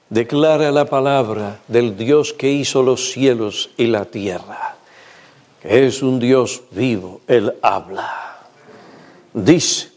declara la palabra del Dios que hizo los cielos y la tierra, que es un Dios vivo. Él habla. Dice,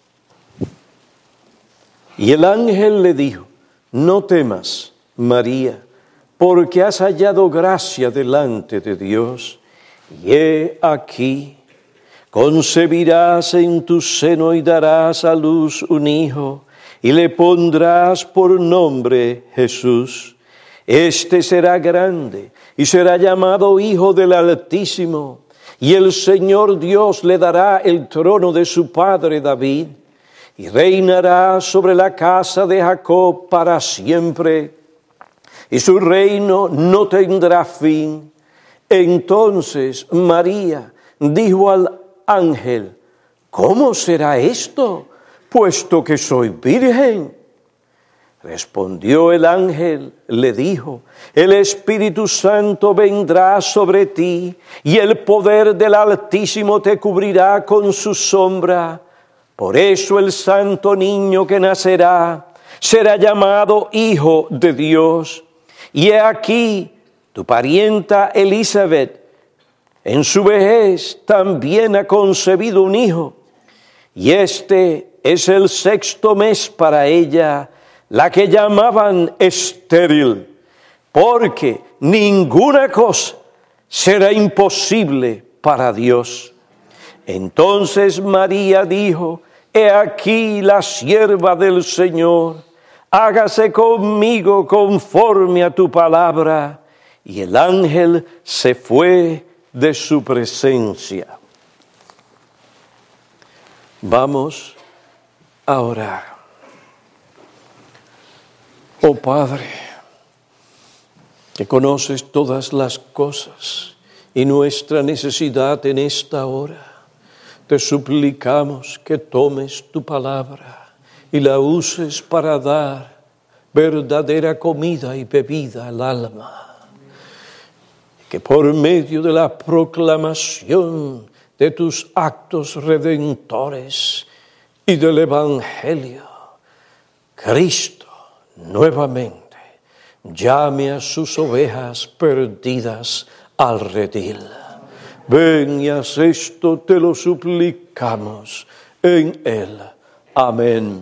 y el ángel le dijo, no temas, María, porque has hallado gracia delante de Dios, y he aquí, concebirás en tu seno y darás a luz un hijo, y le pondrás por nombre Jesús. Este será grande y será llamado Hijo del Altísimo, y el Señor Dios le dará el trono de su padre David, y reinará sobre la casa de Jacob para siempre, y su reino no tendrá fin. Entonces María dijo al ángel, ¿cómo será esto, puesto que soy virgen? Respondió el ángel, le dijo, el Espíritu Santo vendrá sobre ti, y el poder del Altísimo te cubrirá con su sombra. Por eso el santo niño que nacerá será llamado Hijo de Dios. Y he aquí, tu parienta Elizabeth, en su vejez también ha concebido un hijo, y este es el 6º mes para ella, la que llamaban estéril, porque ninguna cosa será imposible para Dios. Entonces María dijo, he aquí la sierva del Señor, hágase conmigo conforme a tu palabra. Y el ángel se fue de su presencia. Vamos a orar. Oh Padre, que conoces todas las cosas y nuestra necesidad en esta hora, te suplicamos que tomes tu palabra y la uses para dar verdadera comida y bebida al alma. Que por medio de la proclamación de tus actos redentores y del Evangelio, Cristo nuevamente llame a sus ovejas perdidas al redil. Ven y haz esto, te lo suplicamos en Él. Amén.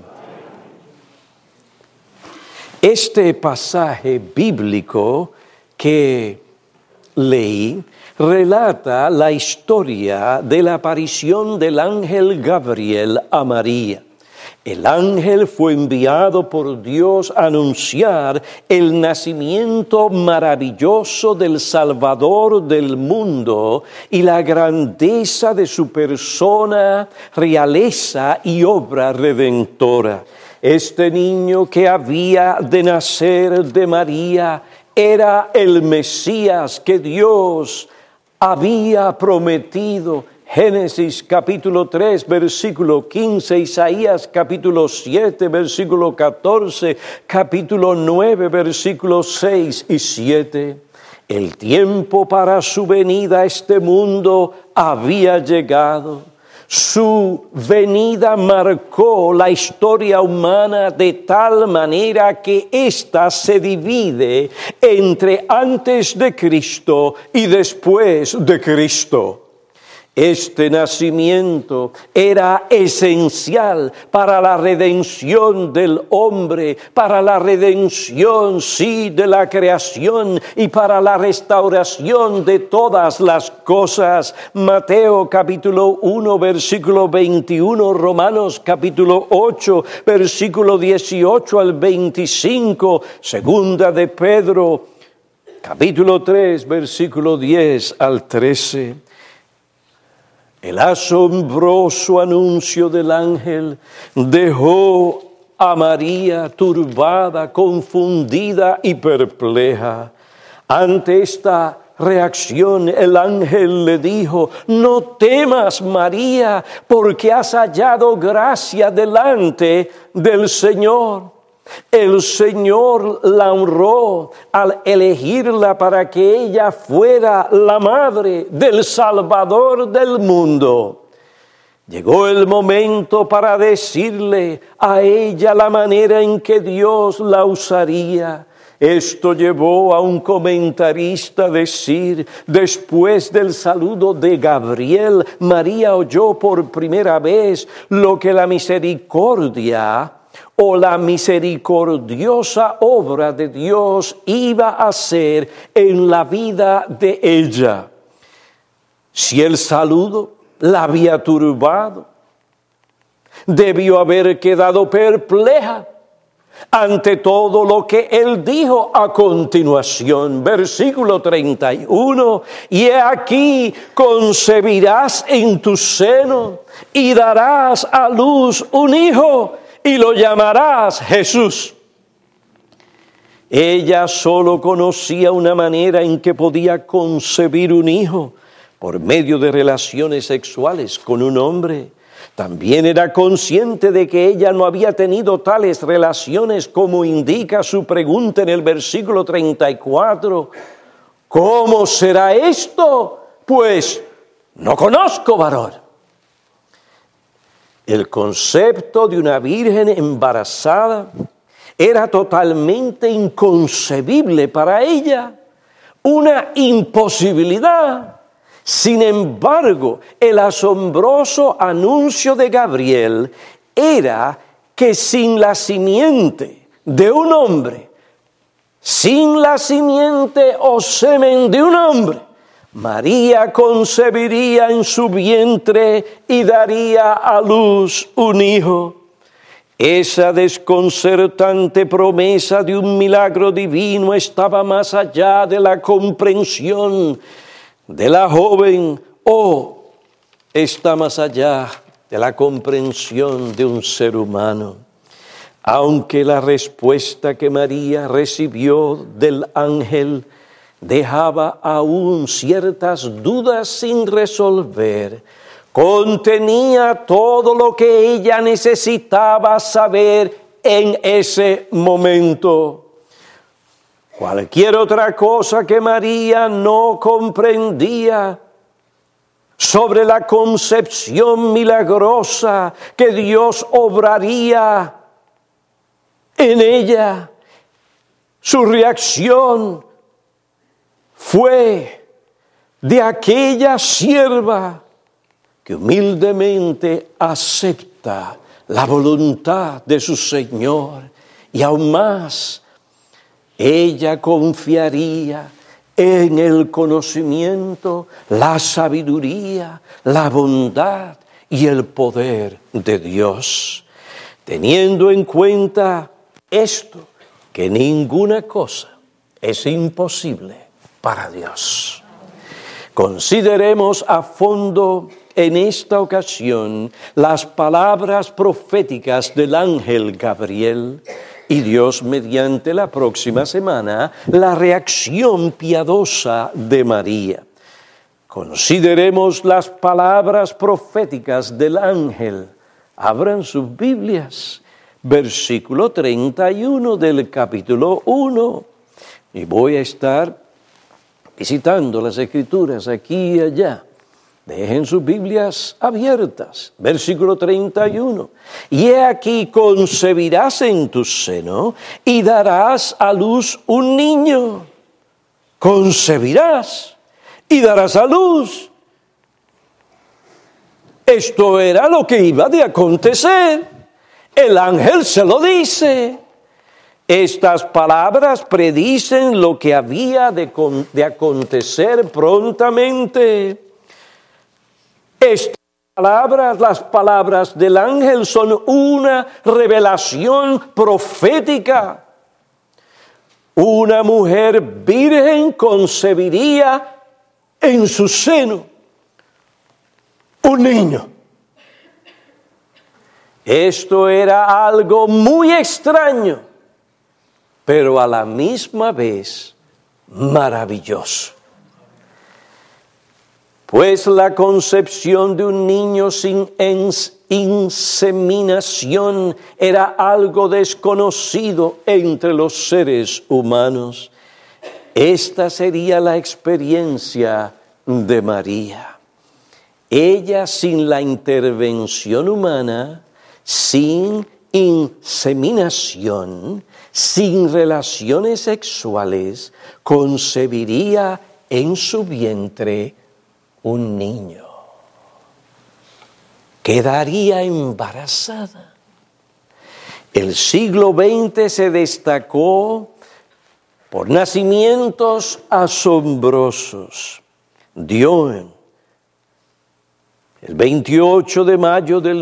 Este pasaje bíblico que leí relata la historia de la aparición del ángel Gabriel a María. El ángel fue enviado por Dios a anunciar el nacimiento maravilloso del Salvador del mundo y la grandeza de su persona, realeza y obra redentora. Este niño que había de nacer de María era el Mesías que Dios había prometido. Génesis capítulo 3, versículo 15, Isaías capítulo 7, versículo 14, capítulo 9, versículos 6 y 7. El tiempo para su venida a este mundo había llegado. Su venida marcó la historia humana de tal manera que ésta se divide entre antes de Cristo y después de Cristo. Este nacimiento era esencial para la redención del hombre, para la redención, sí, de la creación y para la restauración de todas las cosas. Mateo capítulo 1, versículo 21, Romanos capítulo 8, versículo 18 al 25, segunda de Pedro capítulo 3, versículo 10 al 13. El asombroso anuncio del ángel dejó a María turbada, confundida y perpleja. Ante esta reacción, el ángel le dijo, no temas, María, porque has hallado gracia delante del Señor. El Señor la honró al elegirla para que ella fuera la madre del Salvador del mundo. Llegó el momento para decirle a ella la manera en que Dios la usaría. Esto llevó a un comentarista a decir, después del saludo de Gabriel, María oyó por primera vez lo que la misericordia o la misericordiosa obra de Dios iba a hacer en la vida de ella. Si el saludo la había turbado, debió haber quedado perpleja ante todo lo que él dijo a continuación. Versículo 31, y he aquí concebirás en tu seno y darás a luz un hijo y lo llamarás Jesús. Ella solo conocía una manera en que podía concebir un hijo, por medio de relaciones sexuales con un hombre. También era consciente de que ella no había tenido tales relaciones como indica su pregunta en el versículo 34. ¿Cómo será esto? Pues no conozco varón. El concepto de una virgen embarazada era totalmente inconcebible para ella, una imposibilidad. Sin embargo, el asombroso anuncio de Gabriel era que sin la simiente de un hombre, sin la simiente o semen de un hombre, María concebiría en su vientre y daría a luz un hijo. Esa desconcertante promesa de un milagro divino estaba más allá de la comprensión de la joven, o está más allá de la comprensión de un ser humano. Aunque la respuesta que María recibió del ángel dejaba aún ciertas dudas sin resolver, contenía todo lo que ella necesitaba saber en ese momento. Cualquier otra cosa que María no comprendía sobre la concepción milagrosa que Dios obraría en ella, su reacción fue de aquella sierva que humildemente acepta la voluntad de su Señor y aún más, ella confiaría en el conocimiento, la sabiduría, la bondad y el poder de Dios. Teniendo en cuenta esto, que ninguna cosa es imposible para Dios. Consideremos a fondo en esta ocasión las palabras proféticas del ángel Gabriel, y Dios, mediante la próxima semana, la reacción piadosa de María. Consideremos las palabras proféticas del ángel. Abran sus Biblias, versículo 31 del capítulo 1. Y voy a estar visitando las Escrituras aquí y allá. Dejen sus Biblias abiertas. Versículo 31. Y he aquí concebirás en tu seno y darás a luz un niño. Concebirás y darás a luz. Esto era lo que iba de acontecer. El ángel se lo dice. Estas palabras predicen lo que había de acontecer prontamente. Estas palabras, las palabras del ángel, son una revelación profética. Una mujer virgen concebiría en su seno un niño. Esto era algo muy extraño, pero a la misma vez maravilloso. Pues la concepción de un niño sin inseminación era algo desconocido entre los seres humanos. Esta sería la experiencia de María. Ella, sin la intervención humana, sin inseminación, sin relaciones sexuales, concebiría en su vientre un niño. Quedaría embarazada. El siglo XX se destacó por nacimientos asombrosos. Dio el 28 de mayo del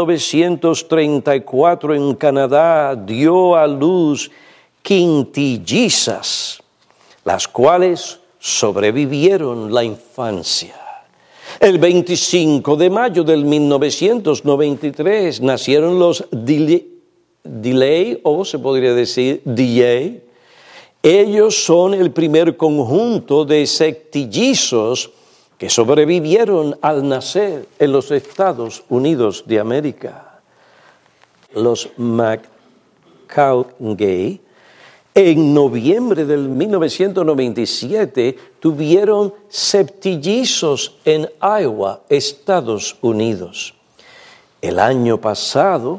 1934 en Canadá, dio a luz quintillizas, las cuales sobrevivieron la infancia. El 25 de mayo del 1993 nacieron los Delay, o se podría decir DJ. Ellos son el primer conjunto de septillizos que sobrevivieron al nacer en los Estados Unidos de América. Los McCaughey, en noviembre del 1997, tuvieron septillizos en Iowa, Estados Unidos. El año pasado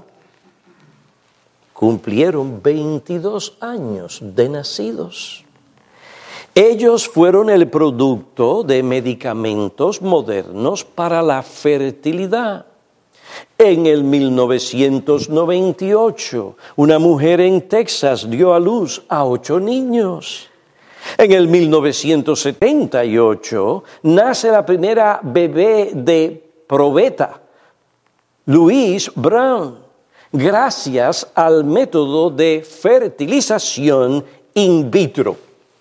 cumplieron 22 años de nacidos. Ellos fueron el producto de medicamentos modernos para la fertilidad. En el 1998, una mujer en Texas dio a luz a 8 niños. En el 1978, nace la primera bebé de probeta, Louise Brown, gracias al método de fertilización in vitro.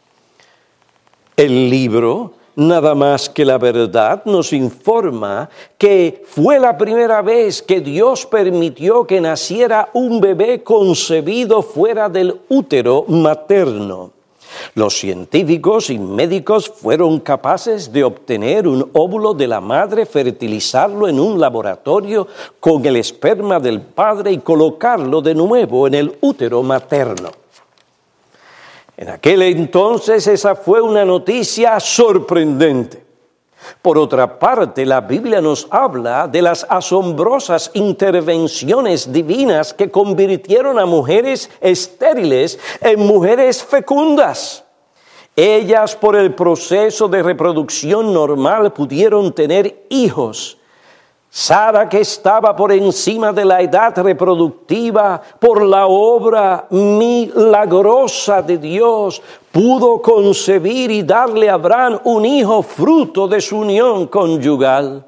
El libro Nada más que la verdad nos informa que fue la primera vez que Dios permitió que naciera un bebé concebido fuera del útero materno. Los científicos y médicos fueron capaces de obtener un óvulo de la madre, fertilizarlo en un laboratorio con el esperma del padre y colocarlo de nuevo en el útero materno. En aquel entonces esa fue una noticia sorprendente. Por otra parte, la Biblia nos habla de las asombrosas intervenciones divinas que convirtieron a mujeres estériles en mujeres fecundas. Ellas, por el proceso de reproducción normal, pudieron tener hijos. Sara, que estaba por encima de la edad reproductiva por la obra milagrosa de Dios, pudo concebir y darle a Abraham un hijo fruto de su unión conyugal.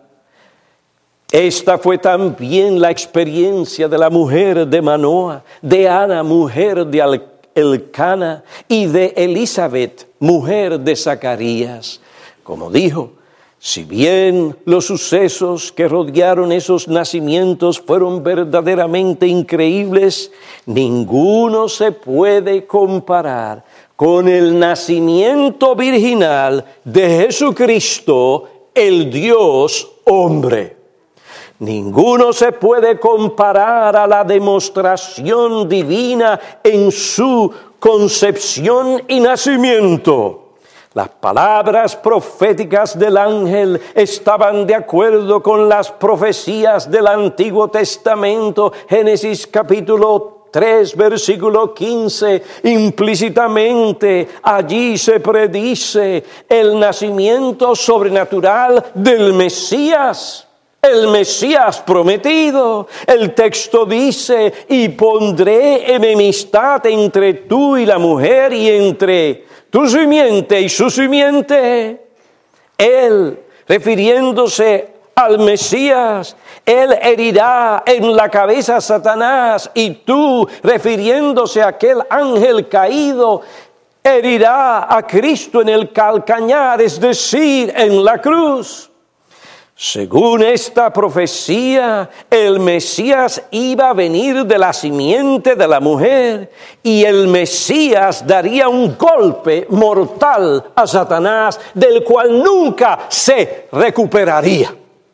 Esta fue también la experiencia de la mujer de Manoa, de Ana, mujer de Elcana, y de Elizabeth, mujer de Zacarías. Como dijo, si bien los sucesos que rodearon esos nacimientos fueron verdaderamente increíbles, ninguno se puede comparar con el nacimiento virginal de Jesucristo, el Dios hombre. Ninguno se puede comparar a la demostración divina en su concepción y nacimiento. Las palabras proféticas del ángel estaban de acuerdo con las profecías del Antiguo Testamento. Génesis capítulo 3, versículo 15, implícitamente allí se predice el nacimiento sobrenatural del Mesías. El Mesías prometido. El texto dice, y pondré enemistad entre tú y la mujer y entre tu simiente y su simiente. Él, refiriéndose al Mesías, él herirá en la cabeza a Satanás, y tú, refiriéndose a aquel ángel caído, herirá a Cristo en el calcañar, es decir, en la cruz. Según esta profecía, el Mesías iba a venir de la simiente de la mujer, y el Mesías daría un golpe mortal a Satanás, del cual nunca se recuperaría.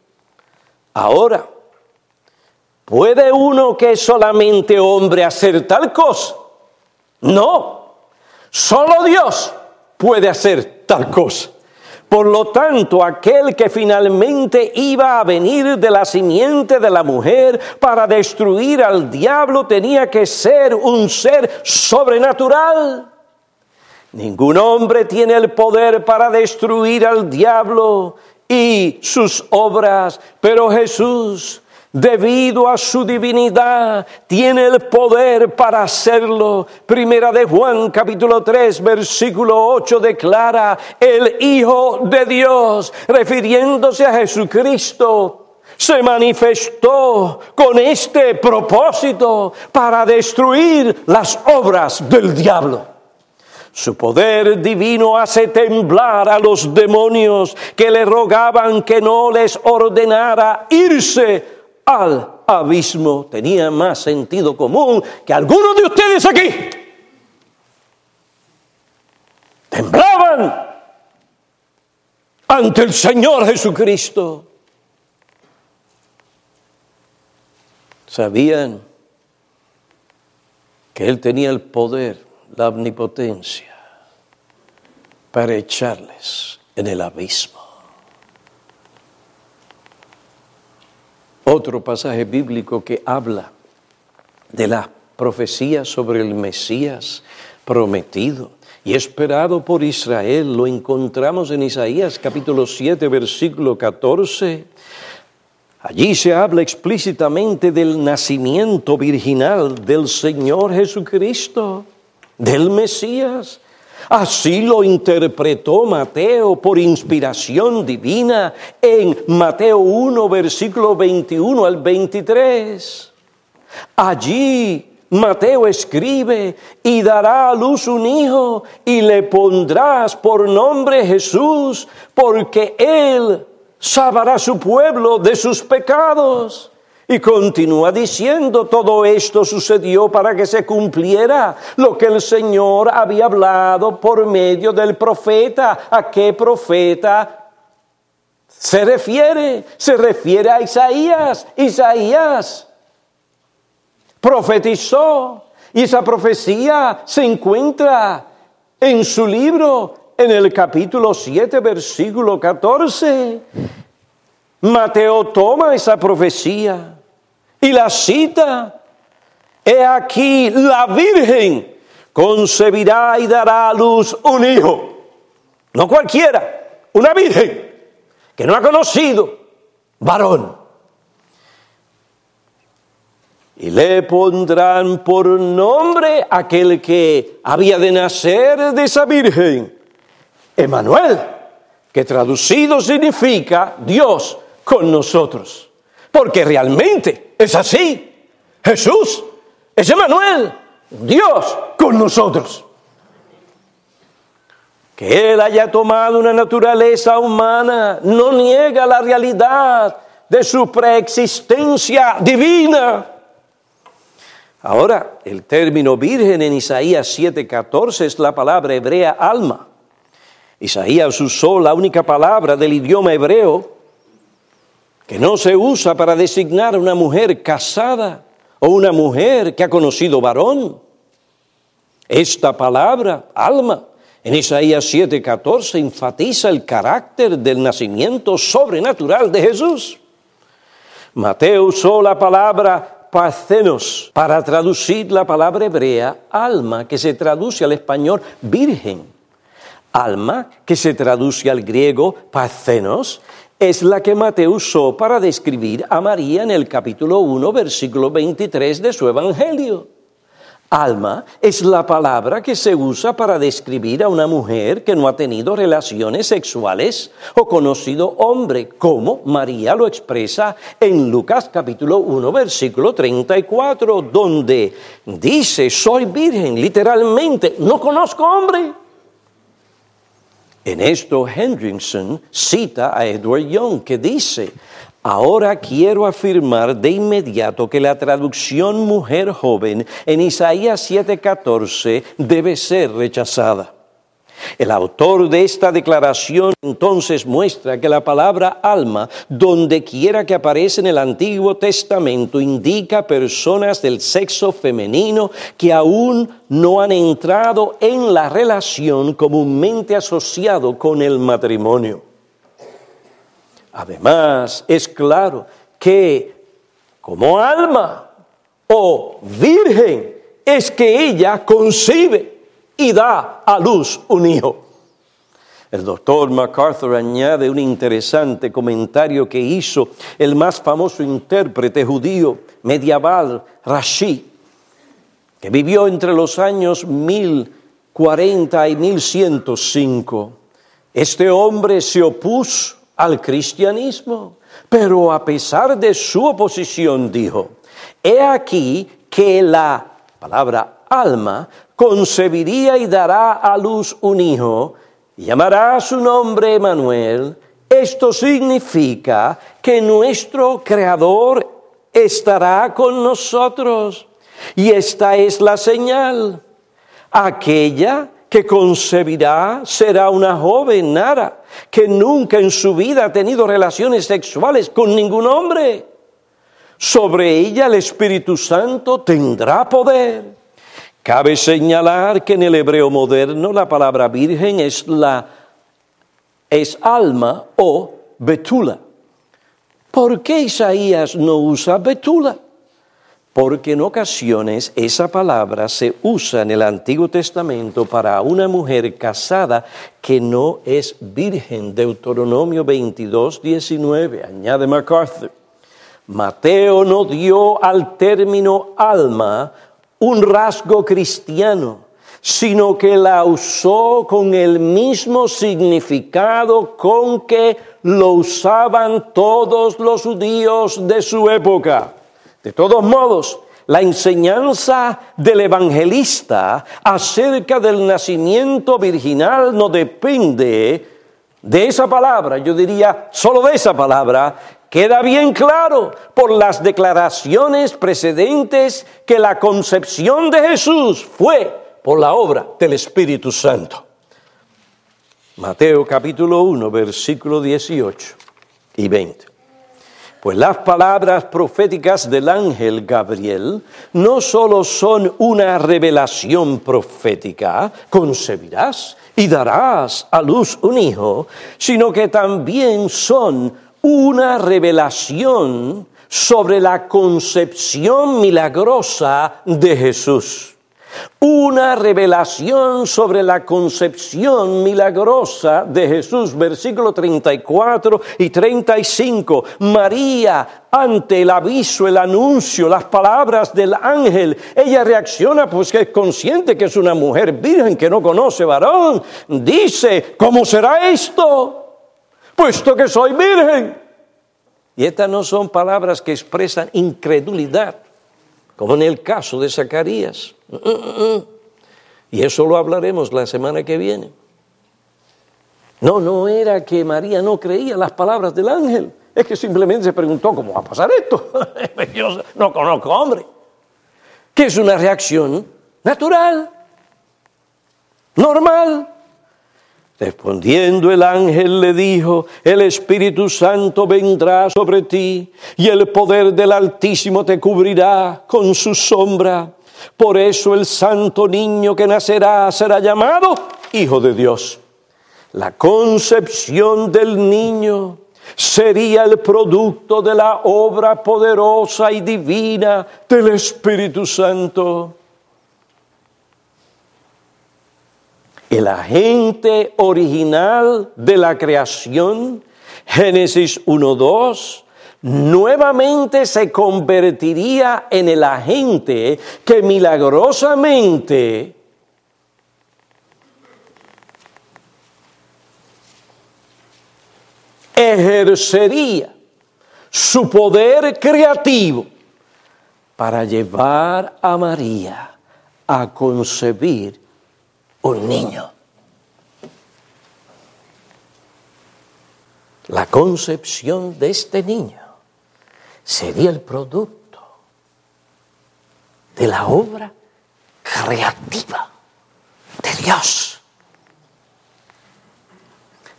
Ahora, ¿puede uno que es solamente hombre hacer tal cosa? No, solo Dios puede hacer tal cosa. Por lo tanto, aquel que finalmente iba a venir de la simiente de la mujer para destruir al diablo tenía que ser un ser sobrenatural. Ningún hombre tiene el poder para destruir al diablo y sus obras, pero Jesús, debido a su divinidad, tiene el poder para hacerlo. Primera de Juan, capítulo 3, versículo 8, declara: el Hijo de Dios, refiriéndose a Jesucristo, se manifestó con este propósito para destruir las obras del diablo. Su poder divino hace temblar a los demonios que le rogaban que no les ordenara irse al abismo. Tenía más sentido común que algunos de ustedes aquí. Temblaban ante el Señor Jesucristo. Sabían que Él tenía el poder, la omnipotencia, para echarles en el abismo. Otro pasaje bíblico que habla de la profecía sobre el Mesías prometido y esperado por Israel, lo encontramos en Isaías capítulo 7, versículo 14. Allí se habla explícitamente del nacimiento virginal del Señor Jesucristo, del Mesías. Así lo interpretó Mateo por inspiración divina en Mateo 1, versículo 21 al 23. Allí Mateo escribe: y dará a luz un hijo y le pondrás por nombre Jesús, porque él salvará a su pueblo de sus pecados. Y continúa diciendo: todo esto sucedió para que se cumpliera lo que el Señor había hablado por medio del profeta. ¿A qué profeta se refiere? Se refiere a Isaías. Isaías profetizó, y esa profecía se encuentra en su libro, en el capítulo 7, versículo 14. Mateo toma esa profecía y la cita: he aquí, la Virgen concebirá y dará a luz un hijo. No cualquiera, una virgen que no ha conocido varón. Y le pondrán por nombre aquel que había de nacer de esa virgen, Emmanuel, que traducido significa Dios con nosotros. Porque realmente es así. Jesús es Emmanuel, Dios con nosotros. Que Él haya tomado una naturaleza humana no niega la realidad de su preexistencia divina. Ahora, el término virgen en Isaías 7:14 es la palabra hebrea alma. Isaías usó la única palabra del idioma hebreo que no se usa para designar a una mujer casada o una mujer que ha conocido varón. Esta palabra, alma, en Isaías 7:14 enfatiza el carácter del nacimiento sobrenatural de Jesús. Mateo usó la palabra parthenos para traducir la palabra hebrea alma, que se traduce al español virgen. Alma, que se traduce al griego parthenos, es la que Mateo usó para describir a María en el capítulo 1, versículo 23 de su evangelio. Alma es la palabra que se usa para describir a una mujer que no ha tenido relaciones sexuales o conocido hombre, como María lo expresa en Lucas capítulo 1, versículo 34, donde dice: soy virgen, literalmente, no conozco hombre. En esto Hendrickson cita a Edward Young, que dice: ahora quiero afirmar de inmediato que la traducción mujer joven en Isaías 7:14 debe ser rechazada. El autor de esta declaración entonces muestra que la palabra alma, donde quiera que aparece en el Antiguo Testamento, indica personas del sexo femenino que aún no han entrado en la relación comúnmente asociado con el matrimonio. Además, es claro que como alma o virgen es que ella concibe y da a luz un hijo. El doctor MacArthur añade un interesante comentario que hizo el más famoso intérprete judío medieval, Rashi, que vivió entre los años 1040 y 1105. Este hombre se opuso al cristianismo, pero a pesar de su oposición dijo: he aquí que la palabra alma concebiría y dará a luz un hijo, y llamará su nombre Emmanuel. Esto significa que nuestro Creador estará con nosotros. Y esta es la señal: aquella que concebirá será una joven nara que nunca en su vida ha tenido relaciones sexuales con ningún hombre. Sobre ella el Espíritu Santo tendrá poder. Cabe señalar que en el hebreo moderno la palabra virgen es alma o betula. ¿Por qué Isaías no usa betula? Porque en ocasiones esa palabra se usa en el Antiguo Testamento para una mujer casada que no es virgen. Deuteronomio 22:19, añade MacArthur. Mateo no dio al término alma un rasgo cristiano, sino que la usó con el mismo significado con que lo usaban todos los judíos de su época. De todos modos, la enseñanza del evangelista acerca del nacimiento virginal no depende de esa palabra, yo diría solo de esa palabra. Queda bien claro por las declaraciones precedentes que la concepción de Jesús fue por la obra del Espíritu Santo. Mateo capítulo 1, versículo 18 y 20. Pues las palabras proféticas del ángel Gabriel no solo son una revelación profética, concebirás y darás a luz un hijo, sino que también son una revelación sobre la concepción milagrosa de Jesús. Una revelación sobre la concepción milagrosa de Jesús. Versículo 34 y 35. María, ante el aviso, el anuncio, las palabras del ángel, ella reacciona pues que es consciente que es una mujer virgen que no conoce varón. Dice: ¿cómo será esto, puesto que soy virgen? Y estas no son palabras que expresan incredulidad, como en el caso de Zacarías. Y eso lo hablaremos la semana que viene. No era que María no creía las palabras del ángel, es que simplemente se preguntó: ¿cómo va a pasar esto? Yo no conozco hombre. Que es una reacción natural, normal. Respondiendo el ángel le dijo: el Espíritu Santo vendrá sobre ti, y el poder del Altísimo te cubrirá con su sombra. Por eso el santo niño que nacerá será llamado Hijo de Dios. La concepción del niño sería el producto de la obra poderosa y divina del Espíritu Santo. El agente original de la creación, Génesis 1:2, nuevamente se convertiría en el agente que milagrosamente ejercería su poder creativo para llevar a María a concebir un niño. La concepción de este niño sería el producto de la obra creativa de Dios.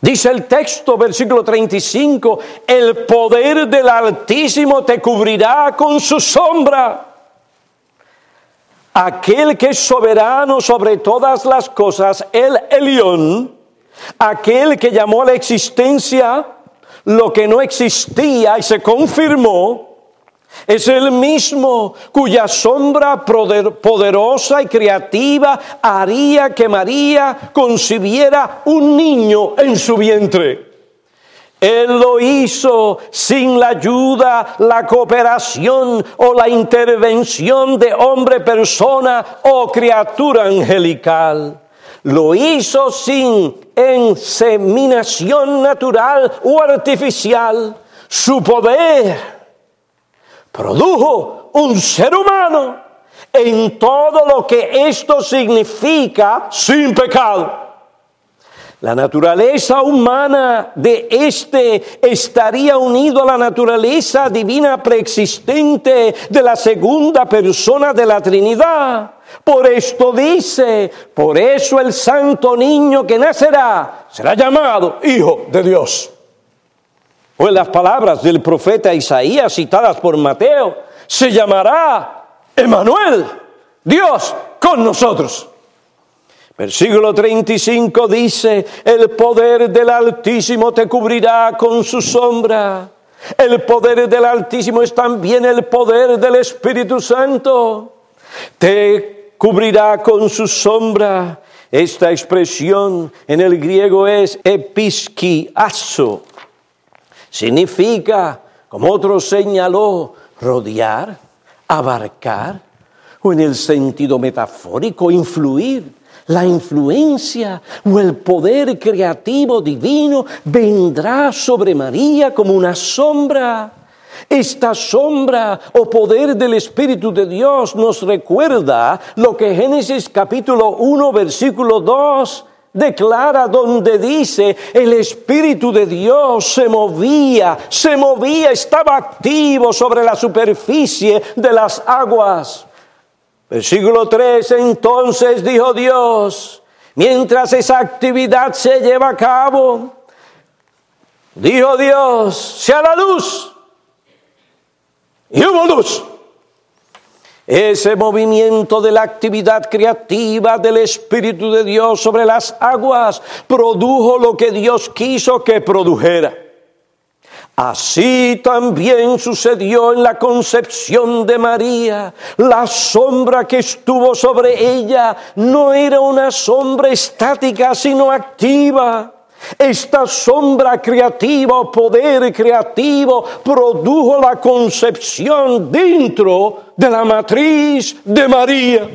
Dice el texto, versículo 35, el poder del Altísimo te cubrirá con su sombra. Aquel que es soberano sobre todas las cosas, el Elión, aquel que llamó a la existencia lo que no existía y se confirmó, es el mismo cuya sombra poderosa y creativa haría que María concibiera un niño en su vientre. Él lo hizo sin la ayuda, la cooperación o la intervención de hombre, persona o criatura angelical. Lo hizo sin inseminación natural o artificial. Su poder produjo un ser humano en todo lo que esto significa sin pecado. La naturaleza humana de estaría unido a la naturaleza divina preexistente de la segunda persona de la Trinidad. Por esto dice, por eso el santo niño que nacerá será llamado Hijo de Dios. O en las palabras del profeta Isaías citadas por Mateo, se llamará Emmanuel, Dios con nosotros. Versículo 35 dice, el poder del Altísimo te cubrirá con su sombra. El poder del Altísimo es también el poder del Espíritu Santo. Te cubrirá con su sombra. Esta expresión en el griego es episkiazo. Significa, como otro señaló, rodear, abarcar, o en el sentido metafórico, influir. La influencia o el poder creativo divino vendrá sobre María como una sombra. Esta sombra o poder del Espíritu de Dios nos recuerda lo que Génesis capítulo 1 versículo 2 declara, donde dice, el Espíritu de Dios se movía, estaba activo sobre la superficie de las aguas. Versículo 3, entonces dijo Dios, mientras esa actividad se lleva a cabo, dijo Dios, sea la luz, y hubo luz. Ese movimiento de la actividad creativa del Espíritu de Dios sobre las aguas produjo lo que Dios quiso que produjera. Así también sucedió en la concepción de María. La sombra que estuvo sobre ella no era una sombra estática, sino activa. Esta sombra creativa o poder creativo produjo la concepción dentro de la matriz de María.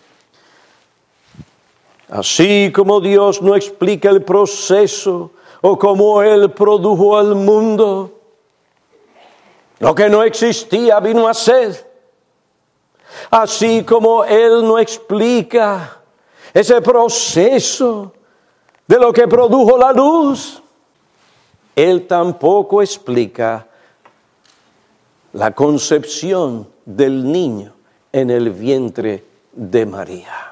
Así como Dios no explica el proceso o cómo Él produjo al mundo, lo que no existía vino a ser. Así como Él no explica ese proceso de lo que produjo la luz, Él tampoco explica la concepción del niño en el vientre de María.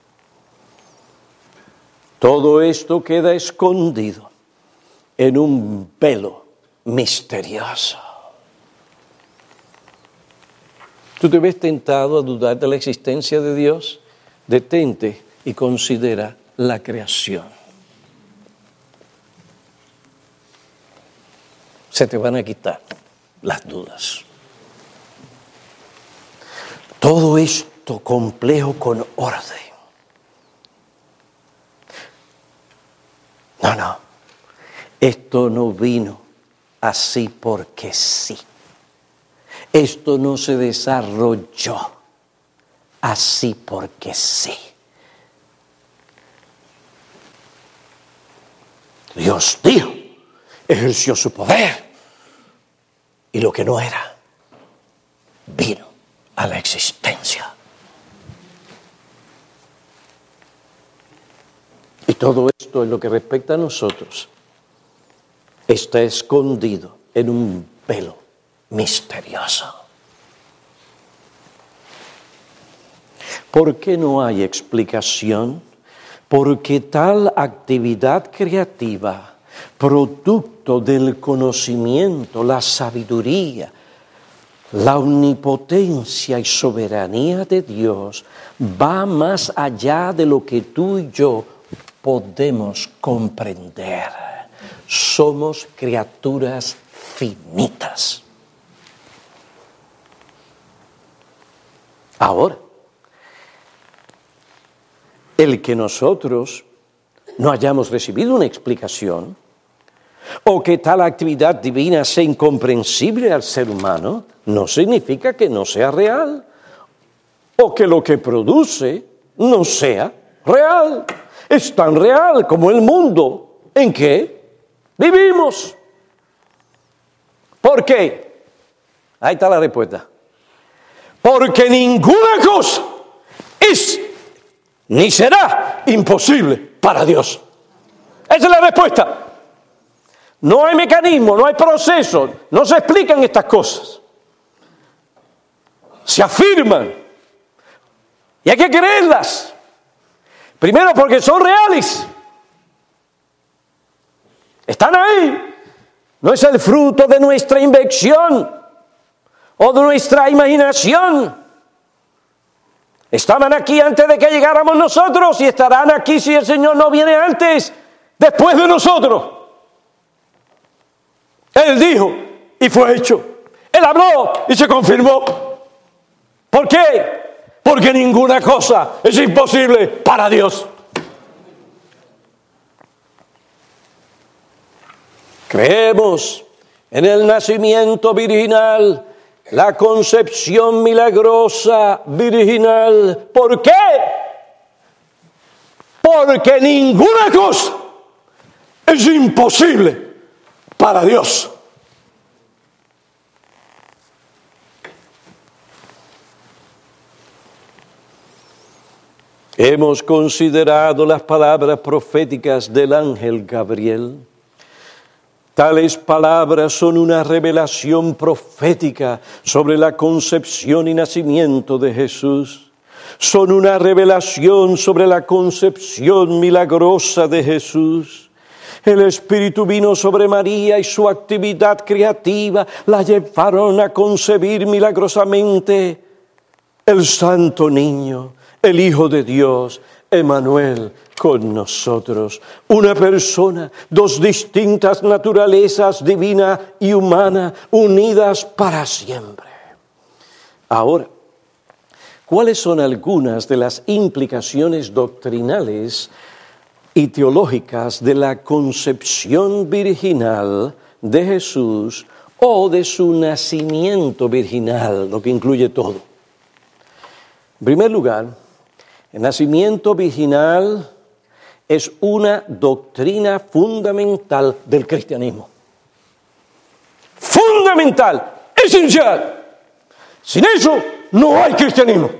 Todo esto queda escondido en un velo misterioso. ¿Tú te ves tentado a dudar de la existencia de Dios? Detente y considera la creación. Se te van a quitar las dudas. Todo esto complejo con orden. No. Esto no vino así porque sí. Esto no se desarrolló así porque sí. Dios dijo, ejerció su poder, y lo que no era, vino a la existencia. Y todo esto, en lo que respecta a nosotros, está escondido en un velo misterioso. ¿Por qué no hay explicación? Porque tal actividad creativa producto del conocimiento, la sabiduría, la omnipotencia y soberanía de Dios va más allá de lo que tú y yo podemos comprender. Somos criaturas finitas. Ahora, el que nosotros no hayamos recibido una explicación o que tal actividad divina sea incomprensible al ser humano, no significa que no sea real o que lo que produce no sea real. Es tan real como el mundo en que vivimos. ¿Por qué? Ahí está la respuesta. Porque ninguna cosa es ni será imposible para Dios. Esa es la respuesta. No hay mecanismo, no hay proceso, no se explican estas cosas. Se afirman y hay que creerlas. Primero porque son reales. Están ahí. No es el fruto de nuestra invención o de nuestra imaginación. Estaban aquí antes de que llegáramos nosotros y estarán aquí si el Señor no viene antes, después de nosotros. Él dijo y fue hecho. Él habló y se confirmó. ¿Por qué? Porque ninguna cosa es imposible para Dios. Creemos en el nacimiento virginal, la concepción milagrosa virginal. ¿Por qué? Porque ninguna cosa es imposible para Dios. Hemos considerado las palabras proféticas del ángel Gabriel. Tales palabras son una revelación profética sobre la concepción y nacimiento de Jesús. Son una revelación sobre la concepción milagrosa de Jesús. El Espíritu vino sobre María y su actividad creativa la llevaron a concebir milagrosamente el Santo Niño, el Hijo de Dios, Emmanuel con nosotros. Una persona, dos distintas naturalezas, divina y humana, unidas para siempre. Ahora, ¿cuáles son algunas de las implicaciones doctrinales y teológicas de la concepción virginal de Jesús o de su nacimiento virginal, lo que incluye todo? En primer lugar, el nacimiento virginal es una doctrina fundamental del cristianismo. Fundamental, esencial. Sin eso no hay cristianismo.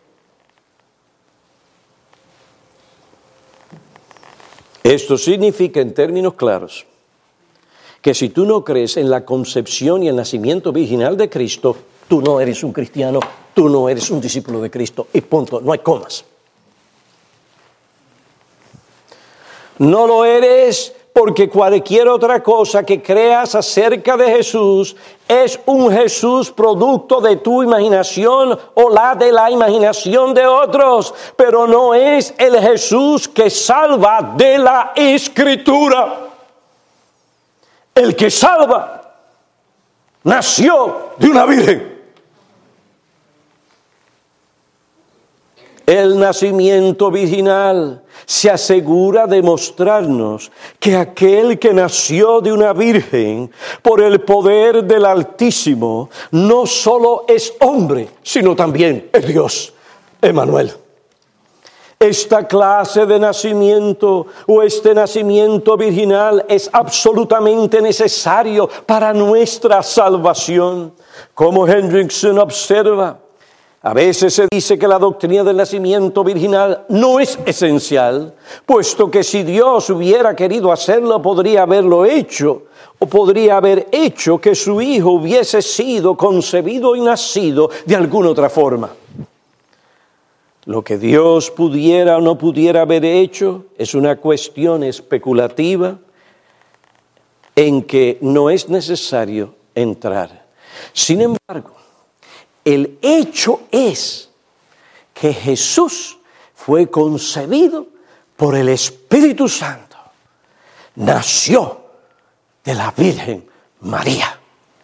Esto significa, en términos claros, que si tú no crees en la concepción y el nacimiento virginal de Cristo, tú no eres un cristiano, tú no eres un discípulo de Cristo, y punto, no hay comas. No lo eres porque cualquier otra cosa que creas acerca de Jesús es un Jesús producto de tu imaginación o la de la imaginación de otros, pero no es el Jesús que salva de la Escritura. El que salva nació de una virgen. El nacimiento virginal se asegura de mostrarnos que aquel que nació de una virgen por el poder del Altísimo no solo es hombre, sino también es Dios, Emmanuel. Esta clase de nacimiento o este nacimiento virginal es absolutamente necesario para nuestra salvación. Como Hendrickson observa, a veces se dice que la doctrina del nacimiento virginal no es esencial, puesto que si Dios hubiera querido hacerlo, podría haberlo hecho, o podría haber hecho que su hijo hubiese sido concebido y nacido de alguna otra forma. Lo que Dios pudiera o no pudiera haber hecho es una cuestión especulativa en que no es necesario entrar. Sin embargo, el hecho es que Jesús fue concebido por el Espíritu Santo. Nació de la Virgen María.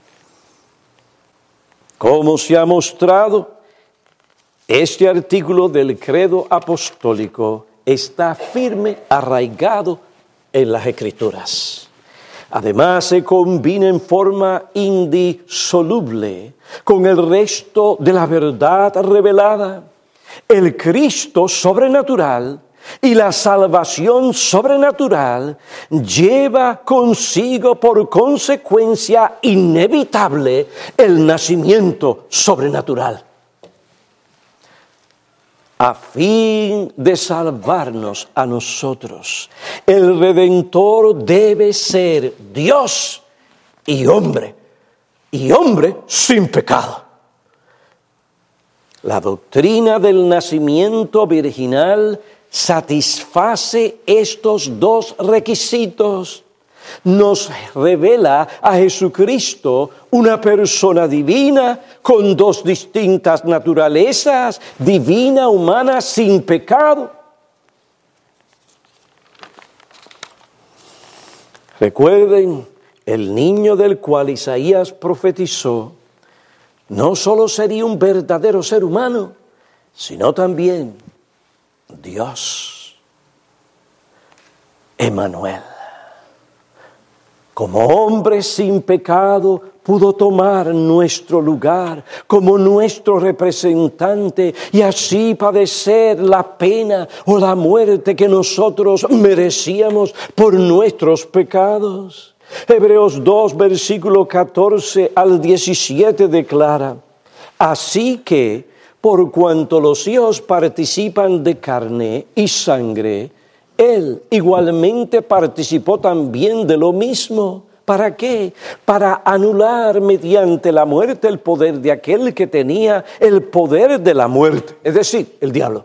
Como se ha mostrado, este artículo del credo apostólico está firme, arraigado en las Escrituras. Además, se combina en forma indisoluble con el resto de la verdad revelada. El Cristo sobrenatural y la salvación sobrenatural lleva consigo por consecuencia inevitable el nacimiento sobrenatural. A fin de salvarnos a nosotros, el Redentor debe ser Dios y hombre sin pecado. La doctrina del nacimiento virginal satisface estos dos requisitos. Nos revela a Jesucristo, una persona divina con dos distintas naturalezas, divina, humana, sin pecado. Recuerden, el niño del cual Isaías profetizó no solo sería un verdadero ser humano, sino también Dios, Emmanuel. Como hombre sin pecado, pudo tomar nuestro lugar como nuestro representante y así padecer la pena o la muerte que nosotros merecíamos por nuestros pecados. Hebreos 2, versículo 14 al 17 declara: así que, por cuanto los hijos participan de carne y sangre, Él igualmente participó también de lo mismo. ¿Para qué? Para anular mediante la muerte el poder de aquel que tenía el poder de la muerte, es decir, el diablo.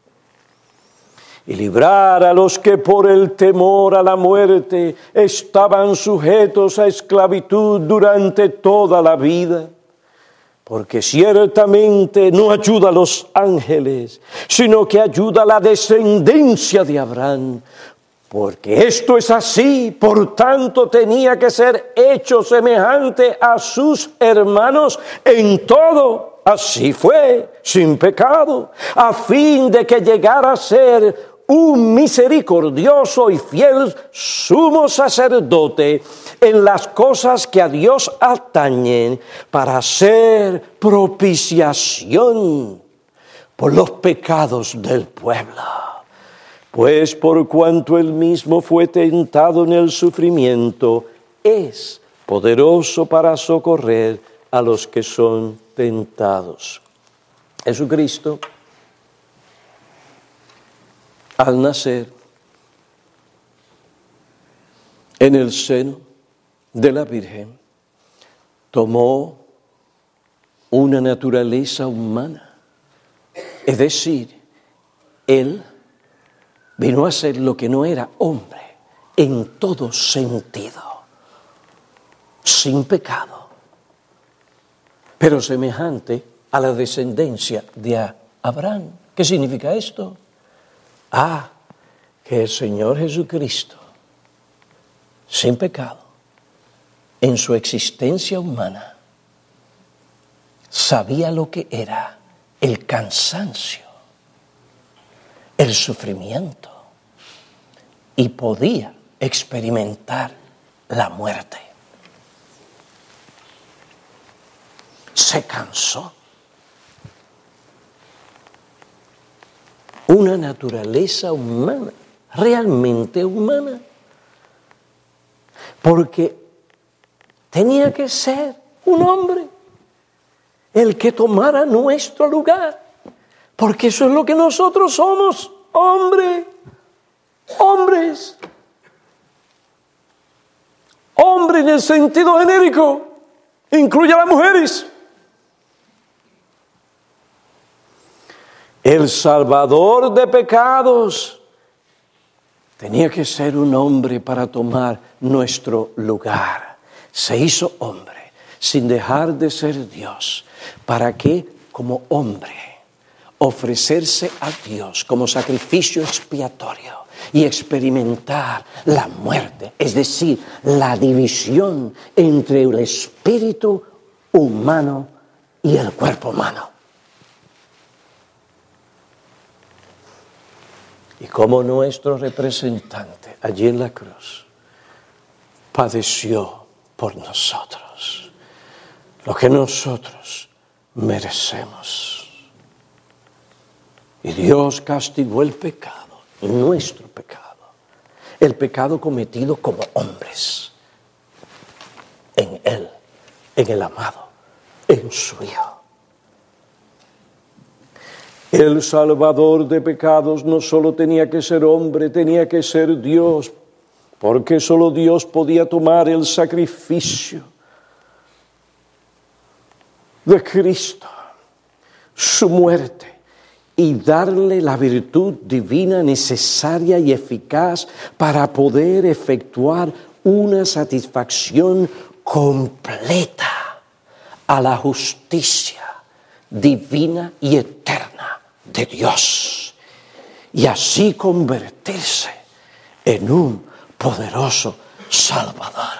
Y librar a los que por el temor a la muerte estaban sujetos a esclavitud durante toda la vida. Porque ciertamente no ayuda a los ángeles, sino que ayuda a la descendencia de Abraham. Porque esto es así, por tanto tenía que ser hecho semejante a sus hermanos en todo. Así fue, sin pecado, a fin de que llegara a ser un misericordioso y fiel sumo sacerdote en las cosas que a Dios atañen, para hacer propiciación por los pecados del pueblo. Pues por cuanto él mismo fue tentado en el sufrimiento, es poderoso para socorrer a los que son tentados. Jesucristo, al nacer en el seno de la Virgen, tomó una naturaleza humana. Es decir, Él vino a ser lo que no era hombre en todo sentido, sin pecado, pero semejante a la descendencia de Abraham. ¿Qué significa esto? Que el Señor Jesucristo, sin pecado, en su existencia humana, sabía lo que era el cansancio, el sufrimiento, y podía experimentar la muerte. Se cansó. Una naturaleza humana, realmente humana, porque tenía que ser un hombre el que tomara nuestro lugar, porque eso es lo que nosotros somos, hombres. Hombre en el sentido genérico, incluye a las mujeres. El salvador de pecados tenía que ser un hombre para tomar nuestro lugar. Se hizo hombre sin dejar de ser Dios. ¿Para qué? Como hombre, ofrecerse a Dios como sacrificio expiatorio y experimentar la muerte, es decir, la división entre el espíritu humano y el cuerpo humano. Y como nuestro representante allí en la cruz padeció por nosotros lo que nosotros merecemos. Y Dios castigó el pecado, nuestro pecado, el pecado cometido como hombres, en Él, en el amado, en su Hijo. El Salvador de pecados no solo tenía que ser hombre, tenía que ser Dios, porque solo Dios podía tomar el sacrificio de Cristo, su muerte, y darle la virtud divina necesaria y eficaz para poder efectuar una satisfacción completa a la justicia divina y eterna de Dios, y así convertirse en un poderoso Salvador.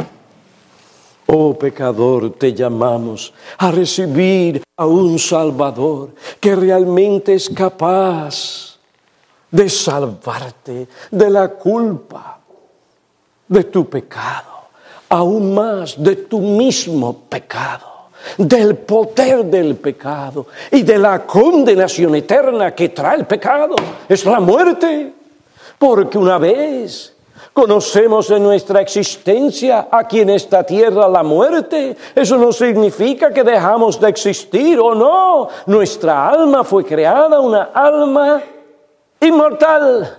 Oh pecador, te llamamos a recibir a un Salvador que realmente es capaz de salvarte de la culpa de tu pecado, aún más de tu mismo pecado, del poder del pecado y de la condenación eterna que trae el pecado. Es la muerte, porque una vez conocemos en nuestra existencia aquí en esta tierra la muerte, eso no significa que dejamos de existir o no. Nuestra alma fue creada, una alma inmortal.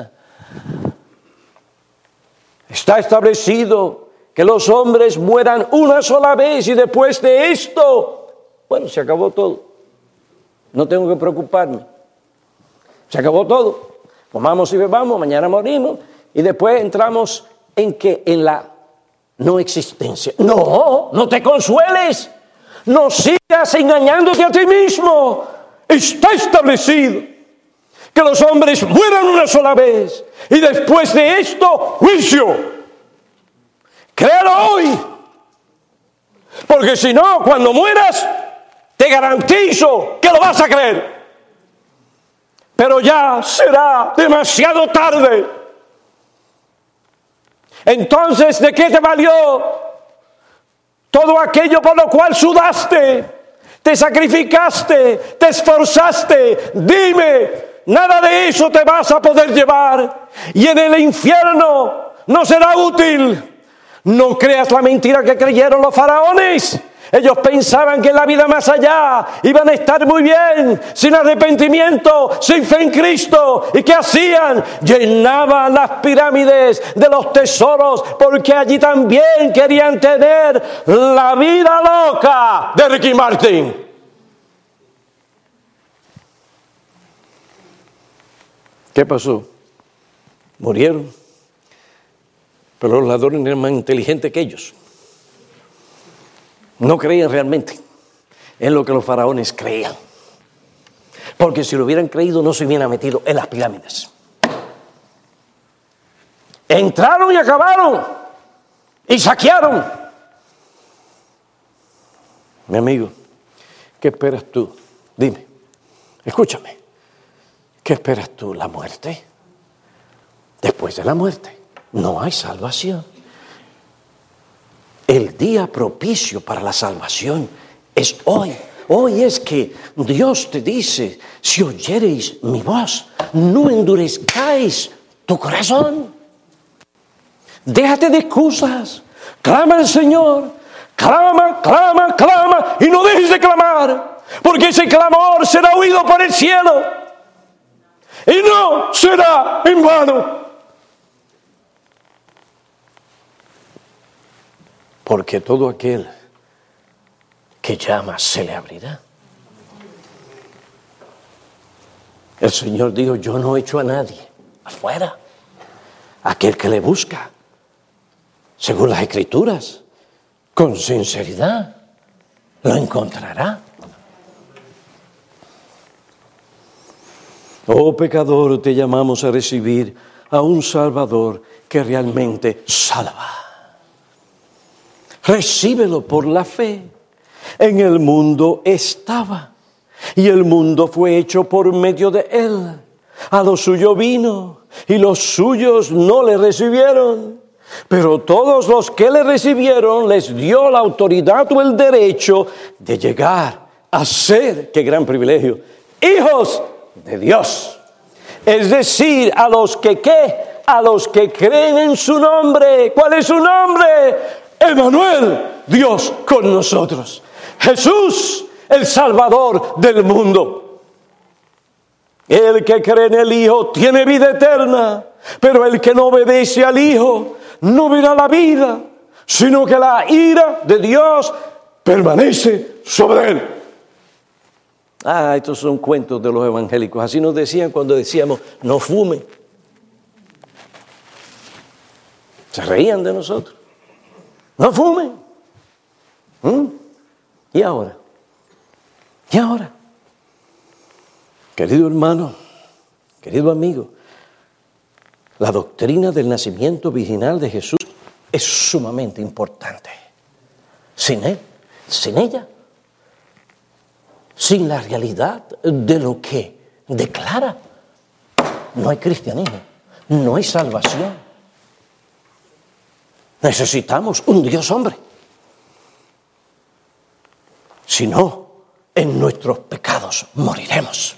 Está establecido que los hombres mueran una sola vez y después de esto, bueno, se acabó todo. No tengo que preocuparme. Se acabó todo. Comamos y bebamos, mañana morimos y después entramos en que en la no existencia. No, no te consueles. No sigas engañándote a ti mismo. Está establecido que los hombres mueran una sola vez y después de esto, juicio. Créelo hoy, porque si no, cuando mueras, te garantizo que lo vas a creer. Pero ya será demasiado tarde. Entonces, ¿de qué te valió todo aquello por lo cual sudaste, te sacrificaste, te esforzaste? Dime, nada de eso te vas a poder llevar. Y en el infierno no será útil. No creas la mentira que creyeron los faraones. Ellos pensaban que en la vida más allá iban a estar muy bien, sin arrepentimiento, sin fe en Cristo. ¿Y qué hacían? Llenaban las pirámides de los tesoros, porque allí también querían tener la vida loca de Ricky Martin. ¿Qué pasó? Murieron. Pero los ladrones eran más inteligentes que ellos. No creían realmente en lo que los faraones creían. Porque si lo hubieran creído, no se hubieran metido en las pirámides. Entraron y acabaron. Y saquearon. Mi amigo, ¿qué esperas tú? Dime, escúchame. ¿Qué esperas tú? ¿La muerte? Después de la muerte no hay salvación. El día propicio para la salvación es hoy. Hoy es que Dios te dice, si oyereis mi voz, no endurezcáis tu corazón. Déjate de excusas. Clama al Señor. Clama, clama, clama. Y no dejes de clamar. Porque ese clamor será oído por el cielo. Y no será en vano. Porque todo aquel que llama se le abrirá. El Señor dijo, yo no echo a nadie afuera. Aquel que le busca, según las Escrituras, con sinceridad, lo encontrará. Oh pecador, te llamamos a recibir a un Salvador que realmente salva. Recíbelo por la fe. En el mundo estaba, y el mundo fue hecho por medio de él. A lo suyo vino, y los suyos no le recibieron. Pero todos los que le recibieron les dio la autoridad o el derecho de llegar a ser, qué gran privilegio, hijos de Dios. Es decir, a los que creen en su nombre. ¿Cuál es su nombre? Emmanuel, Dios con nosotros. Jesús, el Salvador del mundo. El que cree en el Hijo tiene vida eterna, pero el que no obedece al Hijo no verá la vida, sino que la ira de Dios permanece sobre él. Estos son cuentos de los evangélicos. Así nos decían cuando decíamos, no fume. Se reían de nosotros. No fumen. ¿Y ahora? ¿Y ahora? Querido hermano, querido amigo, la doctrina del nacimiento virginal de Jesús es sumamente importante. Sin ella, sin la realidad de lo que declara, no hay cristianismo, no hay salvación. Necesitamos un Dios hombre. Si no, en nuestros pecados moriremos.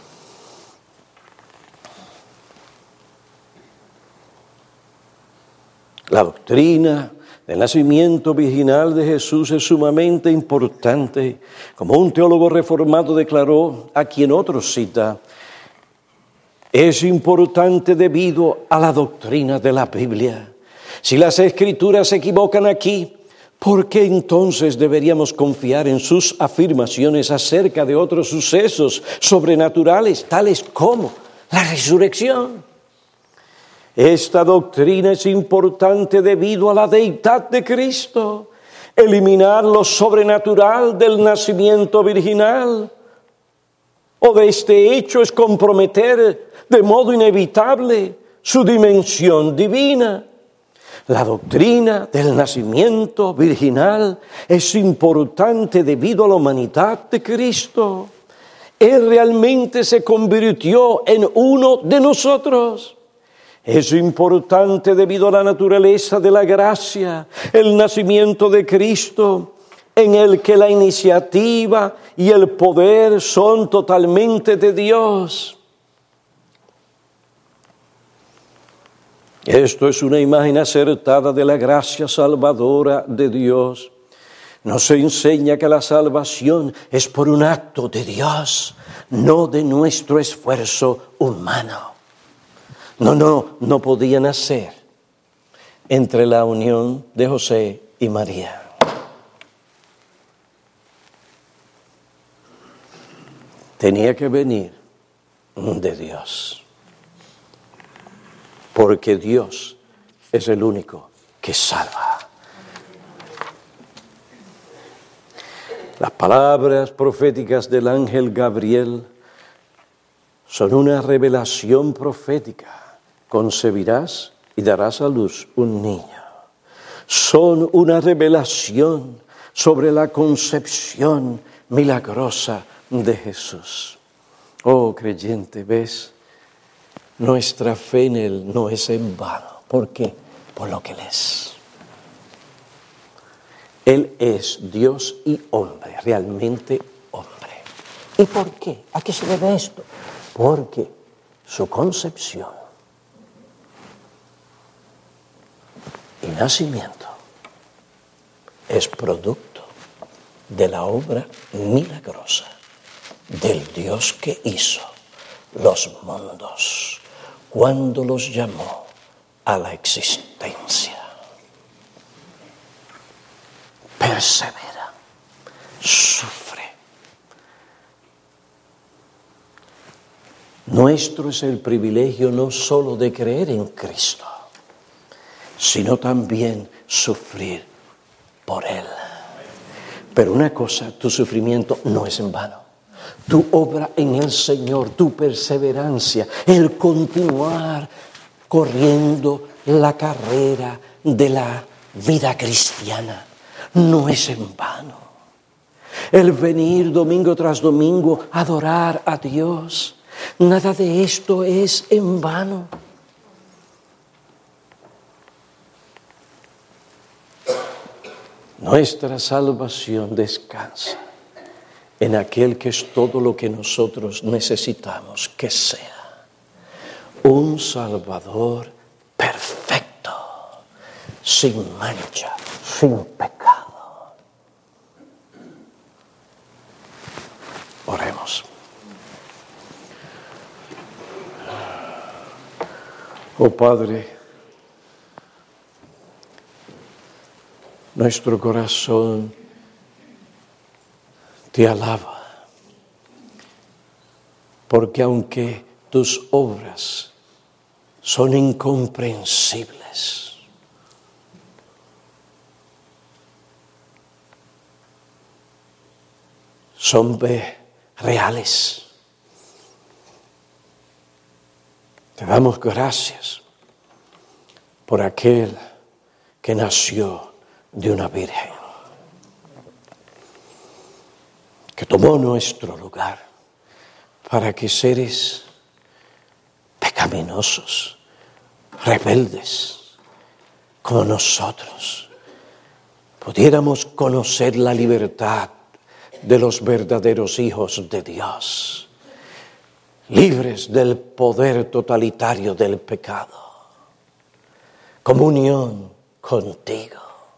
La doctrina del nacimiento virginal de Jesús es sumamente importante. Como un teólogo reformado declaró, a quien otros cita, es importante debido a la doctrina de la Biblia. Si las Escrituras se equivocan aquí, ¿por qué entonces deberíamos confiar en sus afirmaciones acerca de otros sucesos sobrenaturales, tales como la resurrección? Esta doctrina es importante debido a la deidad de Cristo. Eliminar lo sobrenatural del nacimiento virginal o de este hecho es comprometer de modo inevitable su dimensión divina. La doctrina del nacimiento virginal es importante debido a la humanidad de Cristo. Él realmente se convirtió en uno de nosotros. Es importante debido a la naturaleza de la gracia, el nacimiento de Cristo, en el que la iniciativa y el poder son totalmente de Dios. Esto es una imagen acertada de la gracia salvadora de Dios. Nos enseña que la salvación es por un acto de Dios, no de nuestro esfuerzo humano. No podía nacer entre la unión de José y María. Tenía que venir de Dios, porque Dios es el único que salva. Las palabras proféticas del ángel Gabriel son una revelación profética. Concebirás y darás a luz un niño. Son una revelación sobre la concepción milagrosa de Jesús. Oh creyente, ¿ves? Nuestra fe en Él no es en vano. ¿Por qué? Por lo que Él es. Él es Dios y hombre, realmente hombre. ¿Y por qué? ¿A qué se debe esto? Porque su concepción y nacimiento es producto de la obra milagrosa del Dios que hizo los mundos cuando los llamó a la existencia. Persevera, sufre. Nuestro es el privilegio no solo de creer en Cristo, sino también sufrir por Él. Pero una cosa, tu sufrimiento no es en vano. Tu obra en el Señor, tu perseverancia, el continuar corriendo la carrera de la vida cristiana, no es en vano. El venir domingo tras domingo a adorar a Dios, nada de esto es en vano. Nuestra salvación descansa en aquel que es todo lo que nosotros necesitamos que sea. Un Salvador perfecto, sin mancha, sin pecado. Oremos. Oh Padre, nuestro corazón te alaba, porque aunque tus obras son incomprensibles, son reales. Te damos gracias por aquel que nació de una virgen, que tomó nuestro lugar para que seres pecaminosos, rebeldes, como nosotros, pudiéramos conocer la libertad de los verdaderos hijos de Dios, libres del poder totalitario del pecado, comunión contigo,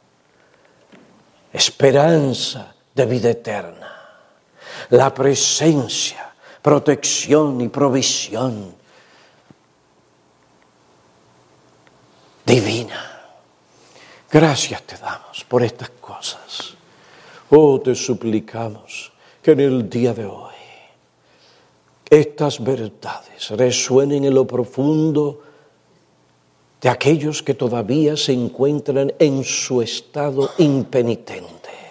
esperanza de vida eterna, la presencia, protección y provisión divina. Gracias te damos por estas cosas. Oh, te suplicamos que en el día de hoy estas verdades resuenen en lo profundo de aquellos que todavía se encuentran en su estado impenitente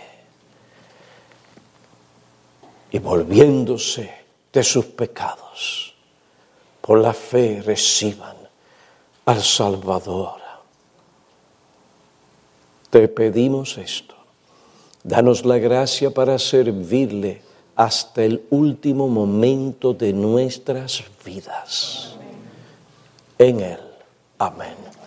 y volviéndose de sus pecados, por la fe reciban al Salvador. Te pedimos esto, danos la gracia para servirle hasta el último momento de nuestras vidas. En Él. Amén.